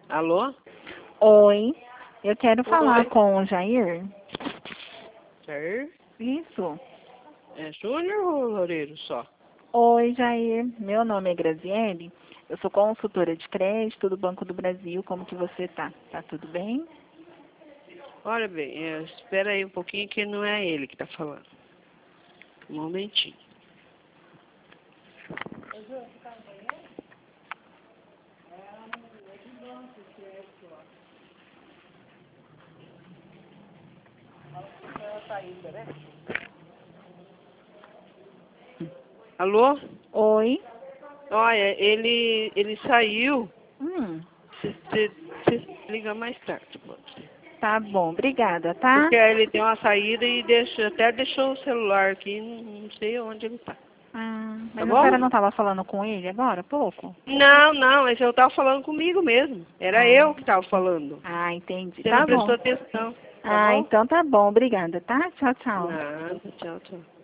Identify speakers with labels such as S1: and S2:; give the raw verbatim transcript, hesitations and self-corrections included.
S1: Alô?
S2: Oi, eu quero falar
S1: Oi.
S2: com o Jair.
S1: Jair?
S2: Isso.
S1: É Júnior ou Loureiro só?
S2: Oi, Jair. Meu nome é Graziele. Eu sou consultora de crédito do Banco do Brasil. Como que você tá? Tá tudo bem?
S1: Olha bem, é, espera aí um pouquinho que não é ele que está falando. Um momentinho. Alô?
S2: Oi.
S1: Olha, ele, ele saiu.
S2: Hum,
S1: Você liga mais tarde, pode ser.
S2: tá bom. Obrigada, tá?
S1: Porque aí ele tem uma saída e deixa, até deixou o celular aqui, não, não sei onde ele está.
S2: Ah,
S1: Tá
S2: mas a
S1: bom?
S2: senhora não estava falando com ele agora, há pouco?
S1: Não, não, esse eu estava falando comigo mesmo. Era
S2: Ah,
S1: eu que estava falando.
S2: ah, entendi.
S1: Você não
S2: Tá
S1: prestou
S2: bom.
S1: atenção, tá
S2: Ah,
S1: bom?
S2: então tá bom. Obrigada, tá? Tchau, tchau.
S1: Nada, tchau, tchau.